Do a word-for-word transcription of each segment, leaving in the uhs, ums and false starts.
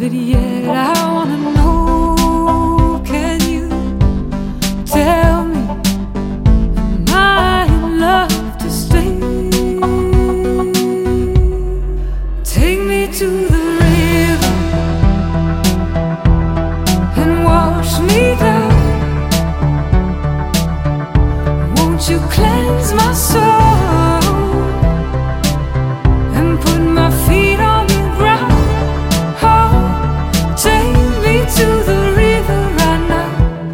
it yet. I wanna know, can you tell me, am I in love to stay? Take me to the river and wash me down. Won't you cleanse my soul and put my feet on the ground? Oh, take me to the river right now.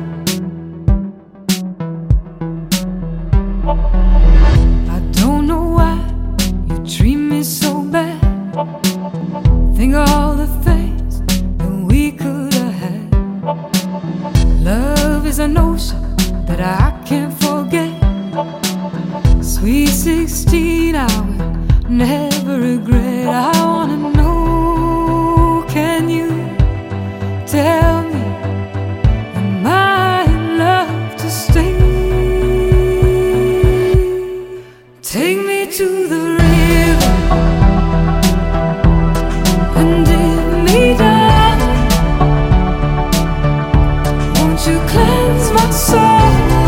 I don't know why you treat me so bad. Think of all the things that we could have had. Love is an ocean that I can't forget. Sweet sixteen, I will never regret. I wanna know, can you tell me, am I in love to stay? Take me to the river and dip me down. Won't you cleanse my soul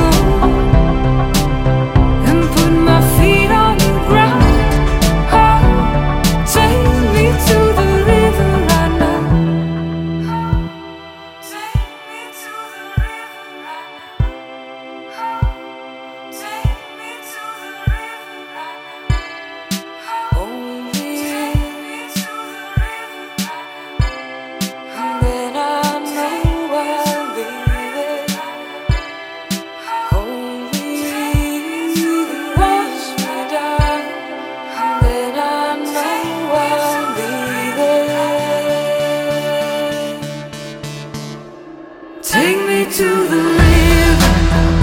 and put my feet on the ground? Oh, take me to the river right now. Oh, take me to the river right now. Oh, take me to the river right now. Only take me to the river right now. And then I know I'll be there. Only wash me down. And then I know I'll be there. Take me to the river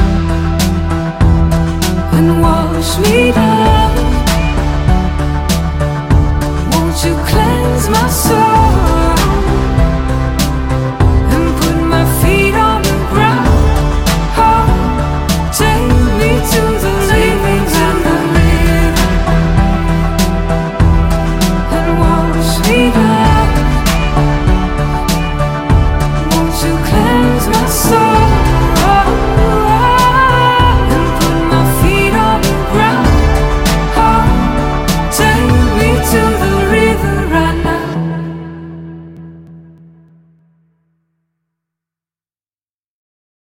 and wash me down. Won't you cleanse my soul